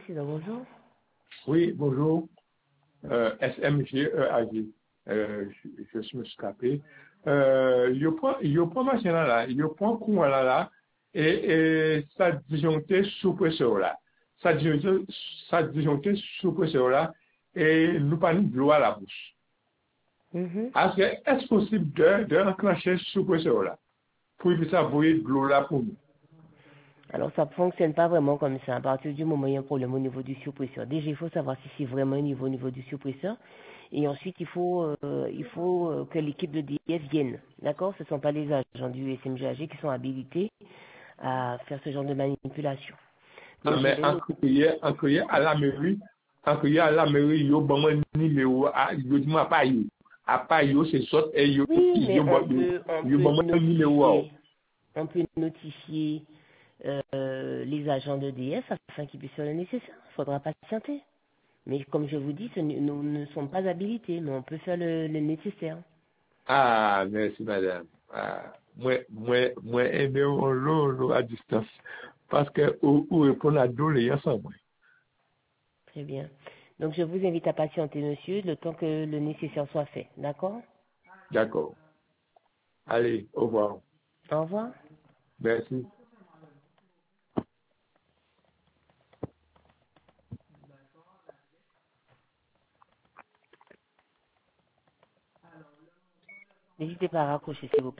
président, bonjour. Oui, bonjour. SMGEAG. Je suis escapé. Je prends ma chaîne là, je prends courant là, et ça disjoncté sous pression là. Ça disjoncté sous pression là, et nous pas de l'eau à la bouche. Mhm. Est-ce possible de enclencher sous pression là, pour que ça voie de l'eau là pour nous? Alors, ça ne fonctionne pas vraiment comme ça. À partir du moment où il y a un problème au niveau du surpresseur, déjà, il faut savoir si c'est vraiment au niveau du surpresseur. Et ensuite, il faut que l'équipe de DS vienne. D'accord? Ce ne sont pas les agents du SMGAG qui sont habilités à faire ce genre de manipulation. Donc, je Mais vais noter. en crier à la mairie, yo bon moi numéro yo dit moi pas yo. A pas yo c'est sorte et yo Oui, mais yo bon moi numéro. on peut notifier les agents de DS afin qu'ils puissent faire le nécessaire. Il faudra patienter. Mais comme je vous dis, nous ne sommes pas habilités, mais on peut faire le nécessaire. Ah, merci madame. Ah, moi aimer l'eau à distance parce que ou répondre à doléance en moi. Très bien. Donc je vous invite à patienter, monsieur, le temps que le nécessaire soit fait. D'accord? D'accord. Allez, au revoir. Au revoir. Merci. N'hésitez pas à raccrocher, s'il vous plaît.